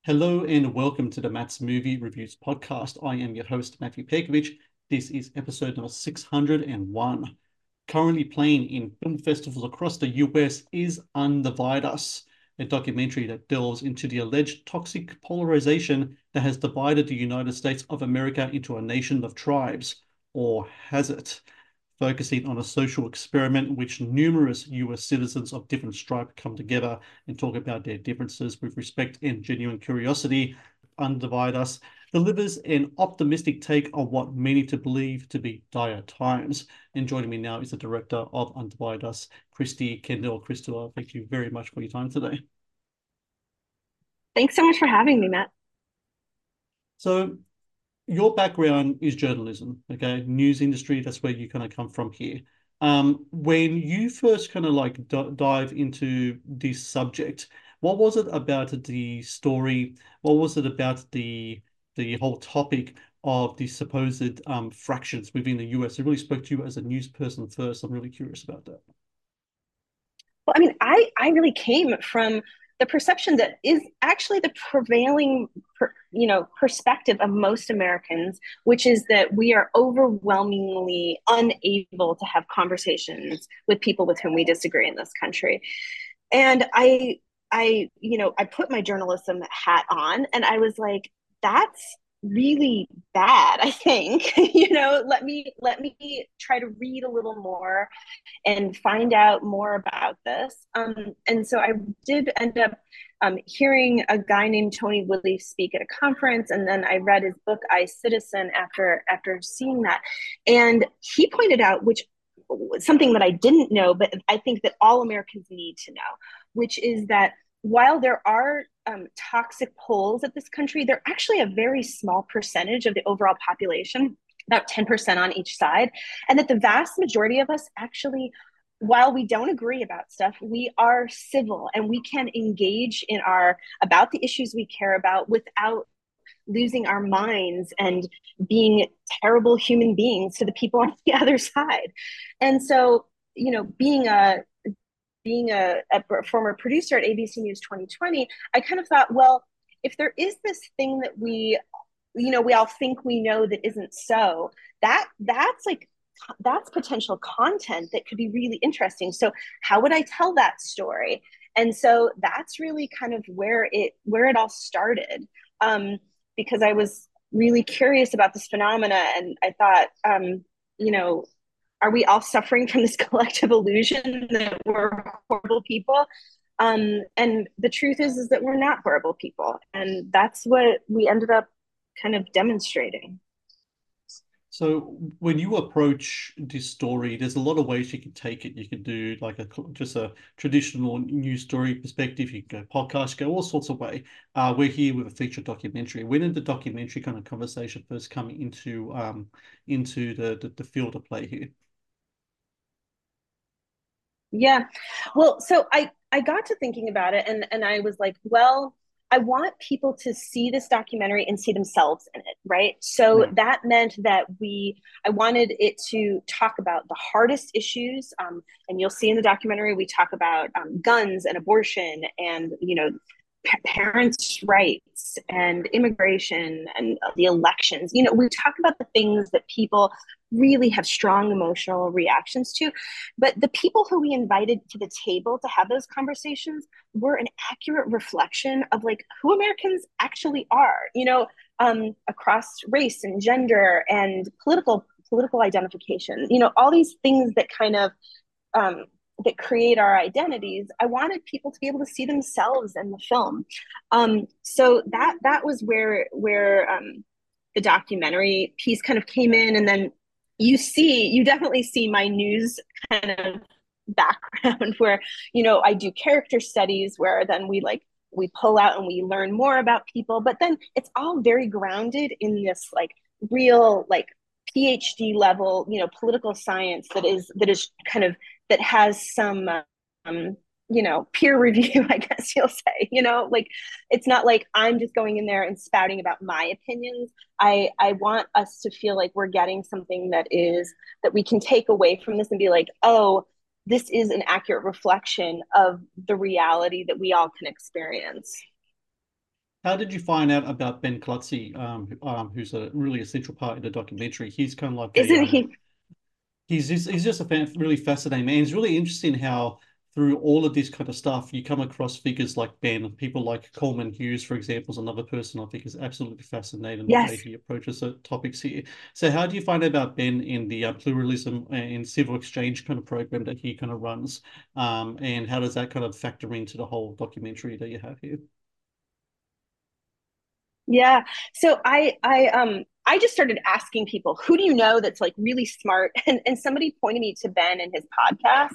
Hello and welcome to the Matt's Movie Reviews podcast. I am your host, Matthew Pekovich. This is episode number 601. Currently playing in film festivals across the US is Undivide Us, a documentary that delves into the alleged toxic polarization that has divided the United States of America into a nation of tribes. Or has it? Focusing on a social experiment in which numerous US citizens of different stripe come together and talk about their differences with respect and genuine curiosity. Undivide Us delivers an optimistic take on what many to believe to be dire times. And joining me now is the director of Undivide Us, Christy Kendall. Christopher, thank you very much for your time today. Thanks so much for having me, Matt. So, your background is journalism, okay? News industry, that's where you kind of come from here. When you first kind of like dive into this subject, what was it about the story? What was it about the whole topic of the supposed fractions within the US? It really spoke to you as a news person first. I'm really curious about that. Well, I mean, I really came from the perception that is actually the prevailing, perspective of most Americans, which is that we are overwhelmingly unable to have conversations with people with whom we disagree in this country. And I put my journalism hat on, and I was like, that's really bad. I think, let me try to read a little more and find out more about this. And so I did end up hearing a guy named Tony Woodley speak at a conference, and then I read his book I, Citizen, after seeing that, and he pointed out, which something that I didn't know, but I think that all Americans need to know, which is that while there are toxic polls at this country, they're actually a very small percentage of the overall population, about 10% on each side, and that the vast majority of us actually, while we don't agree about stuff, we are civil and we can engage in our about the issues we care about without losing our minds and being terrible human beings to the people on the other side. And so, being a former producer at ABC News 2020, I kind of thought, well, if there is this thing that we all think we know that isn't so, that's potential content that could be really interesting. So how would I tell that story? And so that's really kind of where it all started, because I was really curious about this phenomena, and I thought, you know, are we all suffering from this collective illusion that we're horrible people? And the truth is that we're not horrible people, and that's what we ended up kind of demonstrating. So when you approach this story, there's a lot of ways you can take it. You can do like just a traditional news story perspective. You can go podcast, go all sorts of way. We're here with a feature documentary. When did the documentary kind of conversation first come into the field of play here? Yeah. Well, so I got to thinking about it, and I was like, well, I want people to see this documentary and see themselves in it, right? So Right. that meant that I wanted it to talk about the hardest issues. And you'll see in the documentary, we talk about guns and abortion and, parents' rights and immigration and the elections. We talk about the things that people really have strong emotional reactions to. But the people who we invited to the table to have those conversations were an accurate reflection of like who Americans actually are, across race and gender and political identification, all these things that kind of um, that create our identities. I wanted people to be able to see themselves in the film. So that was where the documentary piece kind of came in, and then you definitely see my news kind of background where I do character studies where then we pull out and we learn more about people, but then it's all very grounded in this like real like PhD level, political science that is kind of that has some peer review, I guess you'll say. Like it's not like I'm just going in there and spouting about my opinions. I want us to feel like we're getting something that we can take away from this and be like, oh, this is an accurate reflection of the reality that we all can experience. How did you find out about Ben Klutzy, who's a really essential part in the documentary? He's kind of like a Isn't he? he's just a really fascinating man. It's really interesting how through all of this kind of stuff you come across figures like Ben, people like Coleman Hughes, for example, is another person I think is absolutely fascinating the way Yes. he approaches the topics here. So how do you find out about Ben in the pluralism and civil exchange kind of program that he kind of runs, and how does that kind of factor into the whole documentary that you have here? Yeah. So I just started asking people, who do you know that's like really smart? And somebody pointed me to Ben and his podcast.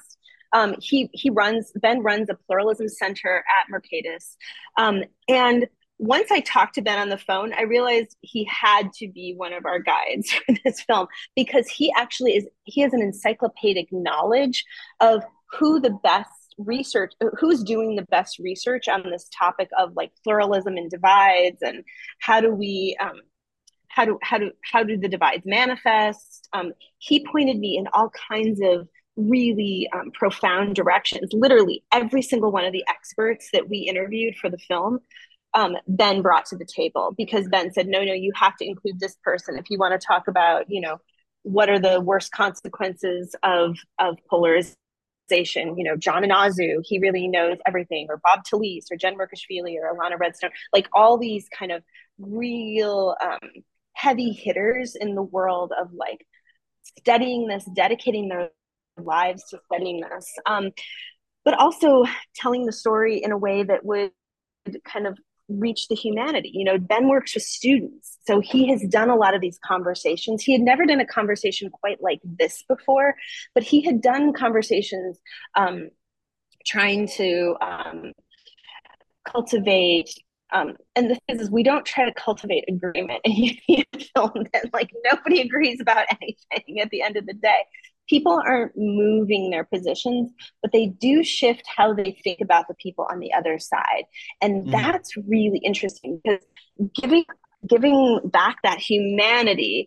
Ben runs a pluralism center at Mercatus. And once I talked to Ben on the phone, I realized he had to be one of our guides for this film because he has an encyclopedic knowledge of who the best research who's doing the best research on this topic of like pluralism and divides, and how do we how do the divides manifest. He pointed me in all kinds of really profound directions. Literally every single one of the experts that we interviewed for the film, Ben brought to the table, because Ben said, no, you have to include this person if you want to talk about, what are the worst consequences of polarization. John Inazu, he really knows everything, or Bob Talese, or Jen Merkishvili, or Alana Redstone, like all these kind of real heavy hitters in the world of like studying this, dedicating their lives to studying this, but also telling the story in a way that would kind of reach the humanity. Ben works with students, so he has done a lot of these conversations. He had never done a conversation quite like this before, but he had done conversations trying to cultivate. And the thing is, we don't try to cultivate agreement in a film that like nobody agrees about anything at the end of the day. People aren't moving their positions, but they do shift how they think about the people on the other side. And Mm. that's really interesting, because giving giving back that humanity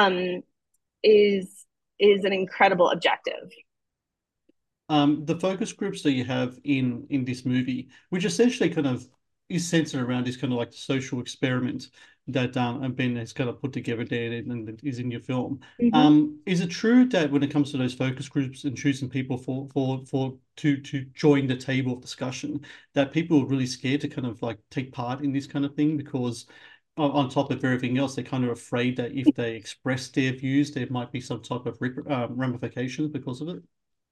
is an incredible objective. The focus groups that you have in this movie, which essentially kind of is centered around this kind of like social experiment that Ben has kind of put together there and that is in your film. Mm-hmm. Is it true that when it comes to those focus groups and choosing people for to join the table of discussion, that people are really scared to kind of like take part in this kind of thing because on top of everything else, they're kind of afraid that if they express their views, there might be some type of ramifications because of it?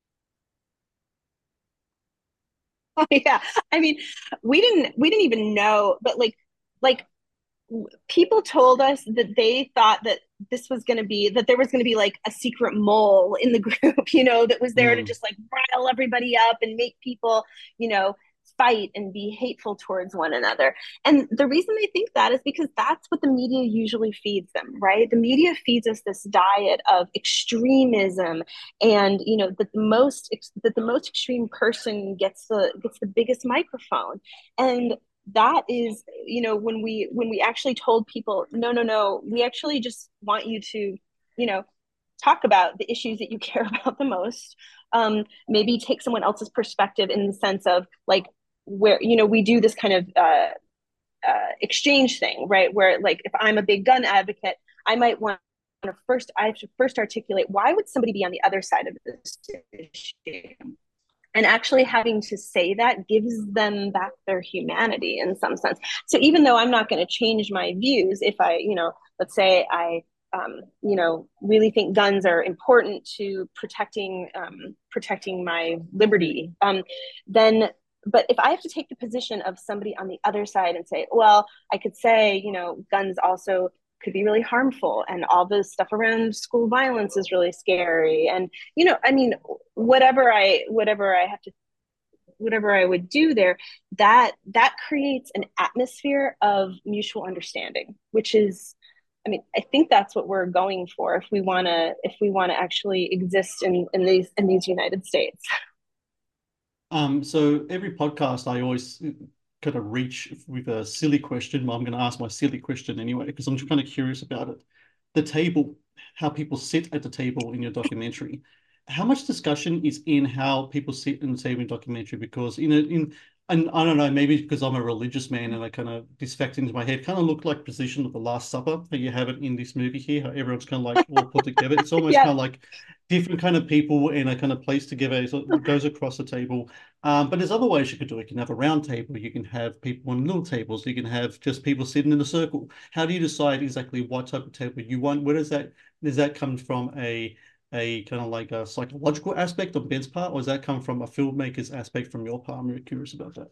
Yeah, I mean, we didn't even know, but like people told us that they thought that this was going to be that there was going to be like a secret mole in the group, that was there to Mm. just like rile everybody up and make people, you know fight and be hateful towards one another. And the reason they think that is because that's what the media usually feeds them, right? The media feeds us this diet of extremism, and that the most extreme person gets the biggest microphone. And that is, when we actually told people, no, we actually just want you to, you know talk about the issues that you care about the most. Maybe take someone else's perspective, in the sense of like, where we do this kind of exchange thing, right? Where like, if I'm a big gun advocate, I might want to I have to first articulate, why would somebody be on the other side of this issue? And actually having to say that gives them back their humanity in some sense. So even though I'm not going to change my views, if I, let's say I, really think guns are important to protecting my liberty, then, but if I have to take the position of somebody on the other side and say, well, I could say, guns also could be really harmful, and all the stuff around school violence is really scary, and I mean, whatever I would do there, that creates an atmosphere of mutual understanding, which is, I mean, I think that's what we're going for if we want to actually exist in these United States. So every podcast I always kind of reach with a silly question. Well, I'm going to ask my silly question anyway, because I'm just kind of curious about it. The table, how people sit at the table in your documentary. how much discussion is in how people sit and say in documentary? Because and I don't know, maybe because I'm a religious man and I kind of this fact into my head kind of look like position of the Last Supper, how you have it in this movie here, how everyone's kind of like all put together. It's almost Yeah. kind of like different kind of people in a kind of place together. So it goes across the table. But there's other ways you could do it. You can have a round table, you can have people on little tables, you can have just people sitting in a circle. How do you decide exactly what type of table you want? Where does that come from a kind of like a psychological aspect on Ben's part, or does that come from a filmmaker's aspect from your part? I'm really curious about that.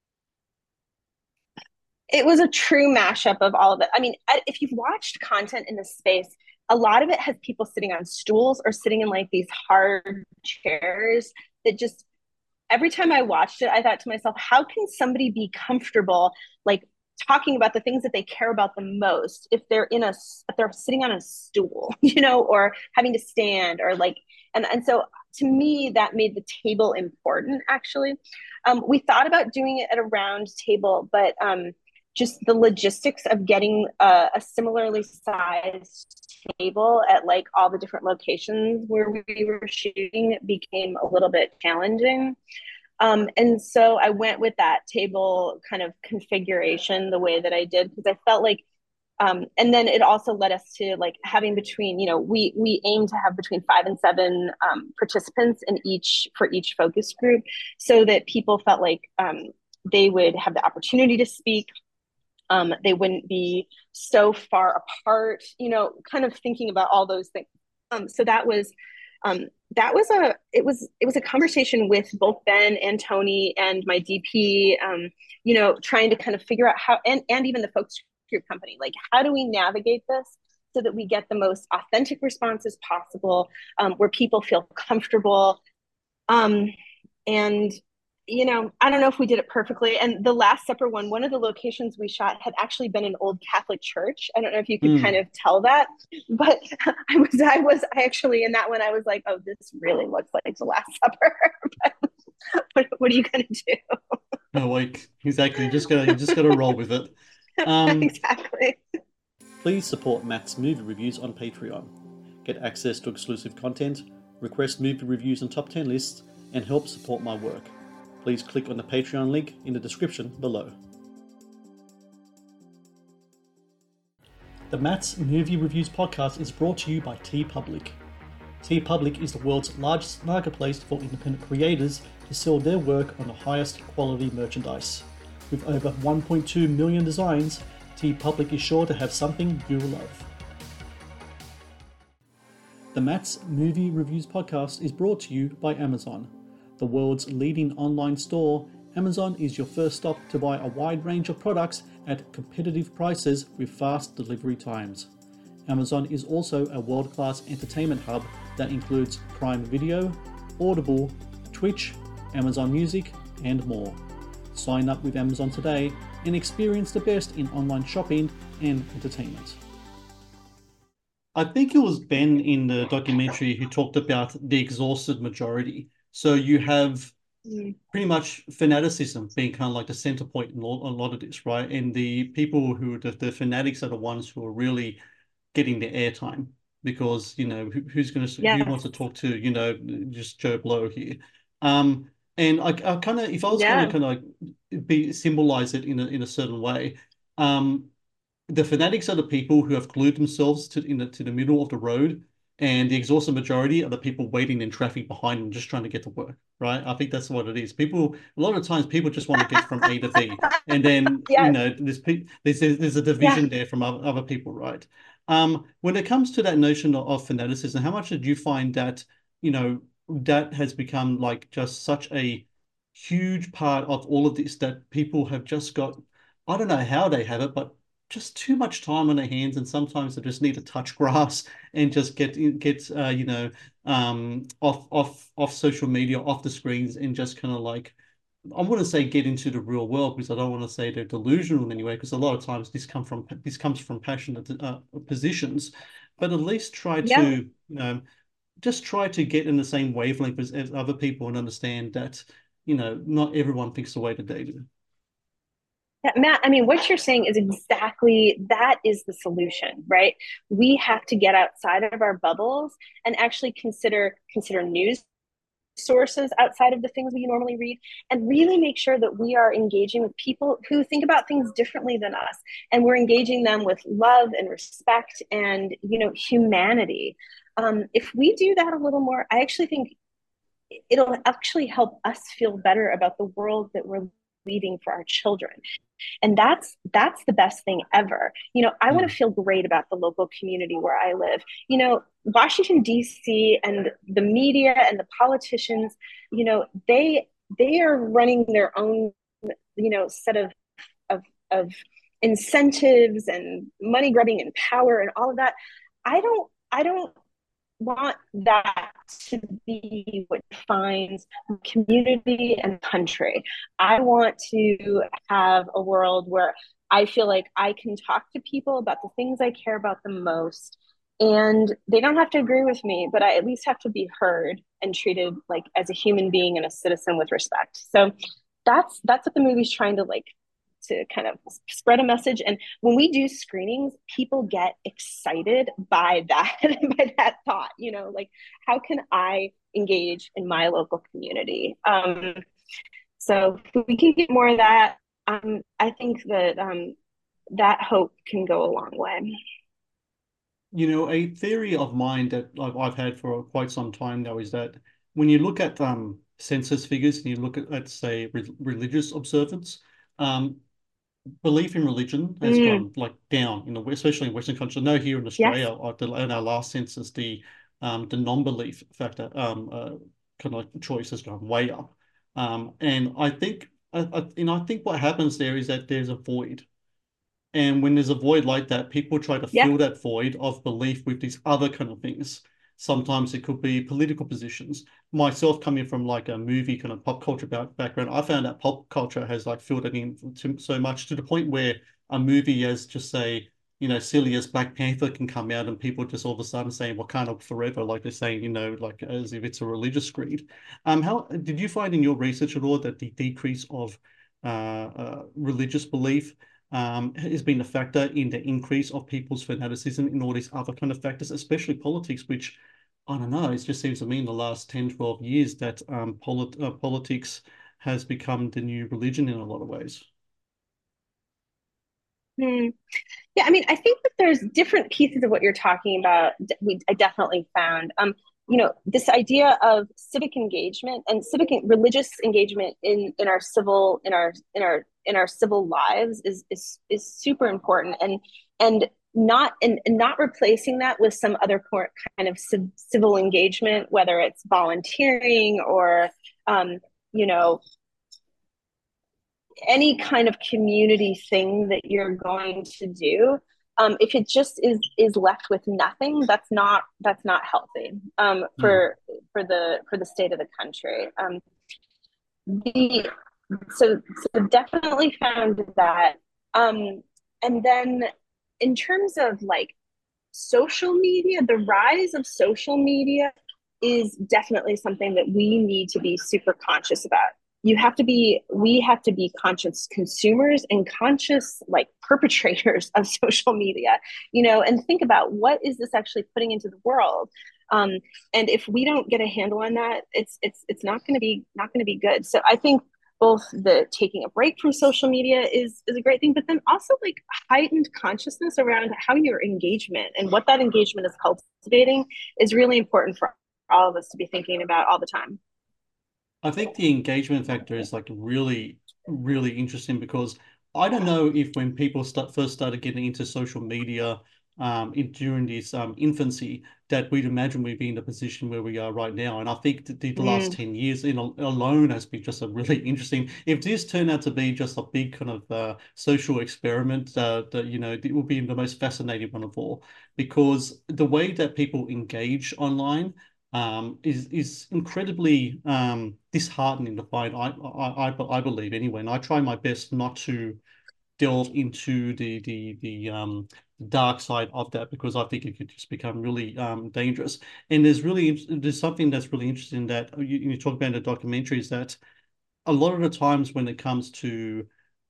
It was a true mashup of all of it. I mean, if you've watched content in this space, a lot of it has people sitting on stools or sitting in like these hard chairs that just every time I watched it, I thought to myself, how can somebody be comfortable like talking about the things that they care about the most if they're sitting on a stool, or having to stand or like and so to me that made the table important actually. We thought about doing it at a round table, but just the logistics of getting a similarly sized table at like all the different locations where we were shooting became a little bit challenging. And so I went with that table kind of configuration the way that I did because I felt like, and then it also led us to like having between, we aim to have between 5 and 7 participants for each focus group, so that people felt like they would have the opportunity to speak. They wouldn't be so far apart, kind of thinking about all those things. So it was a conversation with both Ben and Tony and my DP, trying to kind of figure out how and even the focus group company, like how do we navigate this so that we get the most authentic responses possible, where people feel comfortable. And I don't know if we did it perfectly. And the Last Supper one of the locations we shot had actually been an old Catholic church. I don't know if you could kind of tell that, but I actually in that one I was like, oh, this really looks like the Last Supper. What are you gonna do? No, like exactly. You just gotta roll with it. Um, Exactly. Please support Matt's movie reviews on Patreon. Get access to exclusive content, request movie reviews and top 10 lists, and help support my work. Please click on the Patreon link in the description below. The Matt's Movie Reviews podcast is brought to you by TeePublic. TeePublic is the world's largest marketplace for independent creators to sell their work on the highest quality merchandise. With over 1.2 million designs, TeePublic is sure to have something you'll love. The Matt's Movie Reviews podcast is brought to you by Amazon. The world's leading online store, Amazon is your first stop to buy a wide range of products at competitive prices with fast delivery times. Amazon is also a world-class entertainment hub that includes Prime Video, Audible, Twitch, Amazon Music, and more. Sign up with Amazon today and experience the best in online shopping and entertainment. I think it was Ben in the documentary who talked about the exhausted majority. So you have pretty much fanaticism being kind of like the center point in a lot of this, right? And the people the fanatics are the ones who are really getting the airtime because, who's going to, who wants to talk to, just Joe Blow here. And I kind of, if I was going to kind of like symbolize it in a certain way, the fanatics are the people who have glued themselves to the middle of the road, and the exhausted majority are the people waiting in traffic behind them, just trying to get to work. Right? I think that's what it is. People, a lot of times, people just want to get from A to B, and then there's a division there from other people, right? When it comes to that notion of fanaticism, how much did you find that that has become like just such a huge part of all of this that people have just got, I don't know how they have it, but just too much time on their hands, and sometimes they just need to touch grass and just get off social media, off the screens, and just kind of like, I wouldn't say get into the real world because I don't want to say they're delusional in any way, because a lot of times this comes from passionate positions, but at least try to just try to get in the same wavelength as other people and understand that not everyone thinks the way that they do. Matt, I mean, what you're saying is exactly that is the solution, right? We have to get outside of our bubbles and actually consider news sources outside of the things we normally read, and really make sure that we are engaging with people who think about things differently than us, and we're engaging them with love and respect and, humanity. If we do that a little more, I actually think it'll actually help us feel better about the world that we're leaving for our children, and that's the best thing ever. I want to Mm. feel great about the local community where I live. Washington D.C. and the media and the politicians, they are running their own, set of of incentives and money grubbing and power and all of that. I don't want that to be what defines community and country. I want to have a world where I feel like I can talk to people about the things I care about the most. And they don't have to agree with me, but I at least have to be heard and treated like as a human being and a citizen with respect. So that's what the movie's trying to like to kind of spread a message. And when we do screenings, people get excited by that by that thought. Like, how can I engage in my local community? So if we can get more of that, I think that that hope can go a long way. A theory of mine that I've had for quite some time now is that when you look at census figures and you look at, let's say, religious observance, um, belief in religion has Mm, gone like down especially in Western countries. I know here in yes. Australia, in our last census, the non-belief factor kind of choice has gone way up. And I think what happens there is that there's a void, and when there's a void like that, people try to Yeah. fill that void of belief with these other kind of things. Sometimes it could be political positions. Myself, coming from like a movie kind of pop culture background, I found that pop culture has like filled it in so much to the point where a movie as just say, silly as Black Panther can come out and people just all of a sudden saying Wakanda forever, like they're saying, like as if it's a religious creed. How did you find in your research at all that the decrease of religious belief has been a factor in the increase of people's fanaticism in all these other kind of factors, especially politics, which I don't know, it just seems to me in the last 10, 12 years that politics has become the new religion in a lot of ways. Hmm. Yeah, I mean, I think that there's different pieces of what you're talking about. I definitely found, this idea of civic engagement and religious engagement in our civil in our civil lives is super important, and not replacing that with some other kind of civil engagement, whether it's volunteering or um, you know any kind of community thing that you're going to do. If it just is left with nothing, that's not healthy, Mm. for the state of the country. The so definitely found that, and then in terms of like social media, the rise of social media is definitely something that we need to be super conscious about. We have to be conscious consumers and conscious like perpetrators of social media, and think about what is this actually putting into the world. Um, and if we don't get a handle on that, it's not going to be good. So I think both the taking a break from social media is a great thing, but then also like heightened consciousness around how your engagement and what that engagement is cultivating is really important for all of us to be thinking about all the time. I think the engagement factor is like really, really interesting because I don't know if when people first started getting into social media during this infancy that we'd imagine we'd be in the position where we are right now. And I think that the last Mm, 10 years alone has been just a really interesting. If this turned out to be just a big kind of social experiment, that it will be the most fascinating one of all because the way that people engage online is incredibly disheartening to find. I believe anyway, and I try my best not to delve into the dark side of that because I think it could just become really dangerous. And there's something that's really interesting that you talk about in the documentary is that a lot of the times when it comes to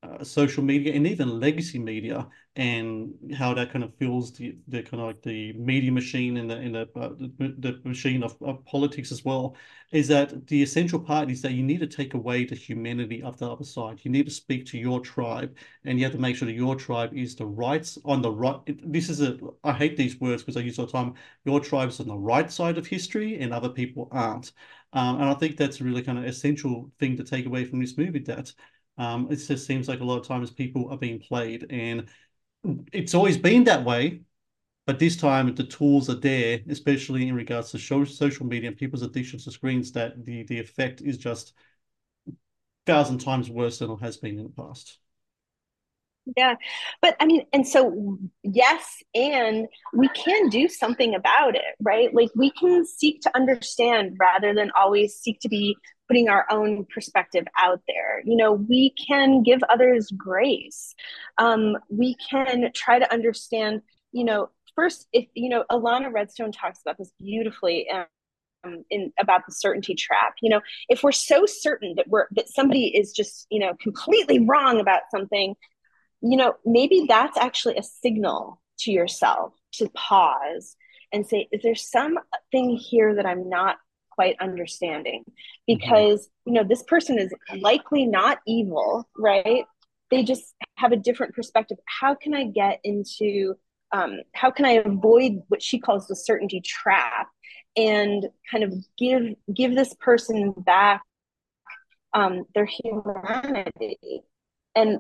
social media and even legacy media, and how that kind of fuels the kind of like the media machine and the machine of politics as well, is that the essential part is that you need to take away the humanity of the other side. You need to speak to your tribe, and you have to make sure that your tribe is the rights on the right. This is a, I hate these words because I use all the time. Your tribe's on the right side of history and other people aren't. And I think that's a really kind of essential thing to take away from this movie, that it just seems like a lot of times people are being played, and it's always been that way. But this time the tools are there, especially in regards to social media and people's addictions to screens, that the effect is just 1,000 times worse than it has been in the past. Yeah. But I mean, and so, yes, and we can do something about it, right? Like we can seek to understand rather than always seek to be putting our own perspective out there. You know, we can give others grace. We can try to understand, you know, first, if, you know, Alana Redstone talks about this beautifully. In about the certainty trap. You know, if we're so certain that that somebody is just, you know, completely wrong about something, you know, maybe that's actually a signal to yourself to pause and say, is there something here that I'm not quite understanding? Mhm. Because, you know, this person is likely not evil, right? They just have a different perspective. How can I get into, how can I avoid what she calls the certainty trap and kind of give this person back their humanity? And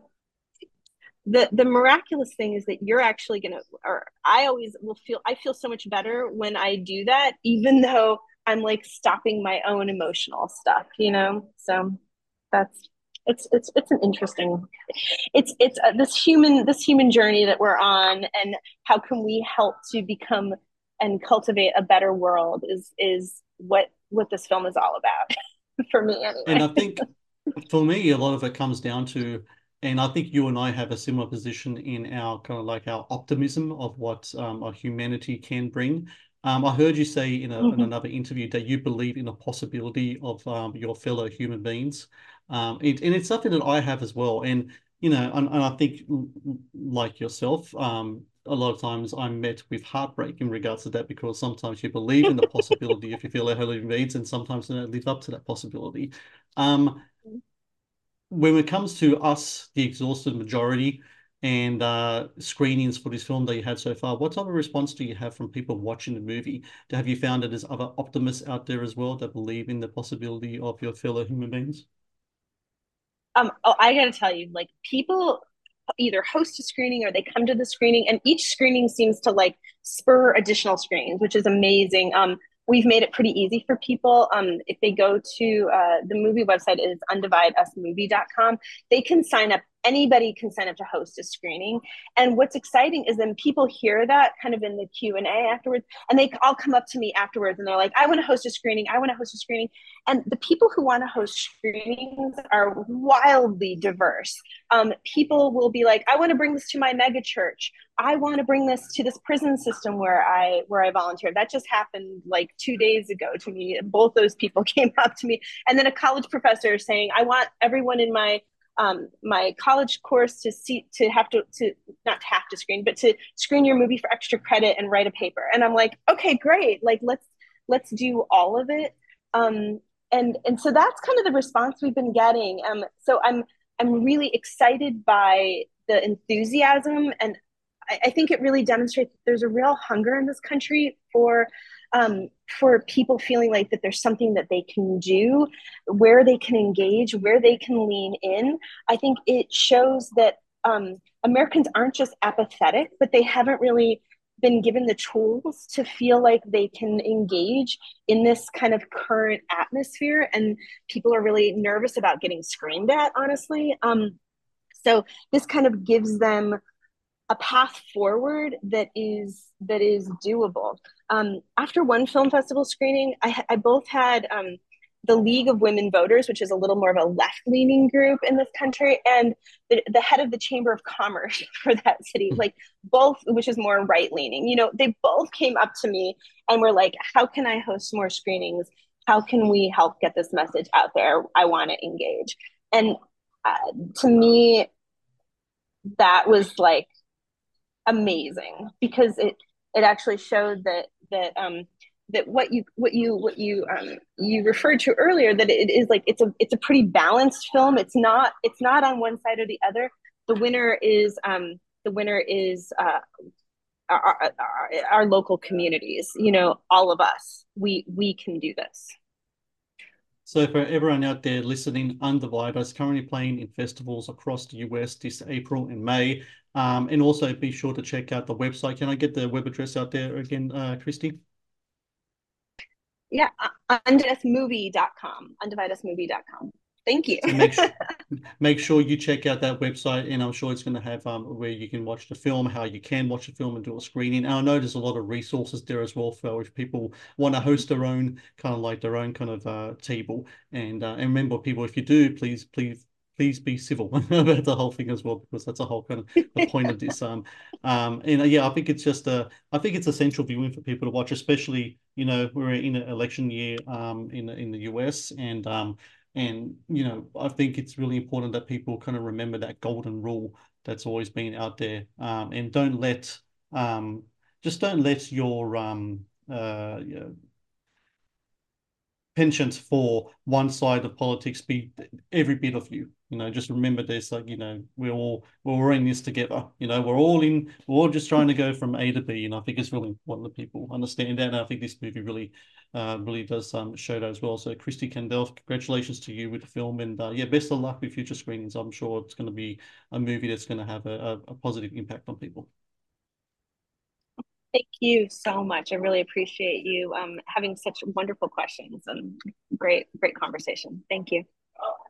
the miraculous thing is that you're actually gonna, or I always will feel, I feel so much better when I do that, even though I'm like stopping my own emotional stuff, you know. So that's, it's an interesting, it's this human journey that we're on, and how can we help to become and cultivate a better world is what this film is all about for me And I anyway. think for me, a lot of it comes down to, and I think you and I have a similar position in our kind of like our optimism of what our humanity can bring. I heard you say in Mm-hmm. another interview that you believe in the possibility of your fellow human beings, and it's something that I have as well. And you know, and I think like yourself, a lot of times I'm met with heartbreak in regards to that, because sometimes you believe in the possibility if you feel fellow human beings, and sometimes you don't live up to that possibility. Um, when it comes to us, the exhausted majority, and screenings for this film that you had so far, what type of response do you have from people watching the movie? Have you found that there's other optimists out there as well that believe in the possibility of your fellow human beings? Oh, I gotta tell you, like people either host a screening or they come to the screening, and each screening seems to like spur additional screenings, which is amazing. We've made it pretty easy for people. If they go to the movie website is undivideusmovie.com, they can sign up. Anybody can sign up to host a screening. And what's exciting is then people hear that kind of in the Q&A afterwards, and they all come up to me afterwards and they're like, I want to host a screening. I want to host a screening. And the people who want to host screenings are wildly diverse. People will be like, I want to bring this to my mega church. I want to bring this to this prison system where I volunteered. That just happened like 2 days ago to me. Both those people came up to me, and then a college professor saying, I want everyone in my college course to have to not have to screen, but to screen your movie for extra credit and write a paper. And I'm like, okay, great. Like let's do all of it. Um, and so that's kind of the response we've been getting. So I'm really excited by the enthusiasm, and I think it really demonstrates that there's a real hunger in this country for people feeling like that there's something that they can do, where they can engage, where they can lean in. I think it shows that Americans aren't just apathetic, but they haven't really been given the tools to feel like they can engage in this kind of current atmosphere. And people are really nervous about getting screamed at, honestly. So this kind of gives them a path forward that is doable. After one film festival screening, I both had the League of Women Voters, which is a little more of a left-leaning group in this country, and the head of the Chamber of Commerce for that city, like both, which is more right-leaning. You know, they both came up to me and were like, "How can I host more screenings? How can we help get this message out there? I want to engage." And to me, that was like amazing because it actually showed that you referred to earlier, that it is like it's a pretty balanced film. It's not on one side or the other. The winner is our local communities. You know, all of us. We can do this. So for everyone out there listening, Undivided is currently playing in festivals across the US this April and May. And also be sure to check out the website. Can I get the web address out there again, Christy? Yeah, undividedusmovie.com. Undividedusmovie.com. Thank you. So make sure you check out that website, and I'm sure it's going to have where you can watch the film, how you can watch the film and do a screening. And I know there's a lot of resources there as well for if people want to host their own kind of like their own kind of table. And remember, people, if you do, please be civil about the whole thing as well, because that's a whole kind of the point of this. And yeah, I think it's just I think it's essential viewing for people to watch, especially we're in an election year in the US and I think it's really important that people kind of remember that golden rule that's always been out there, and um, don't let your penchant for one side of politics be every bit of you. Just remember this, like, we're in this together. We're all just trying to go from A to B. And I think it's really important that people understand that. And I think this movie really does show that as well. So Christy Kendall, congratulations to you with the film, and yeah, best of luck with future screenings. I'm sure it's going to be a movie that's going to have a positive impact on people. Thank you so much. I really appreciate you having such wonderful questions and great conversation. Thank you.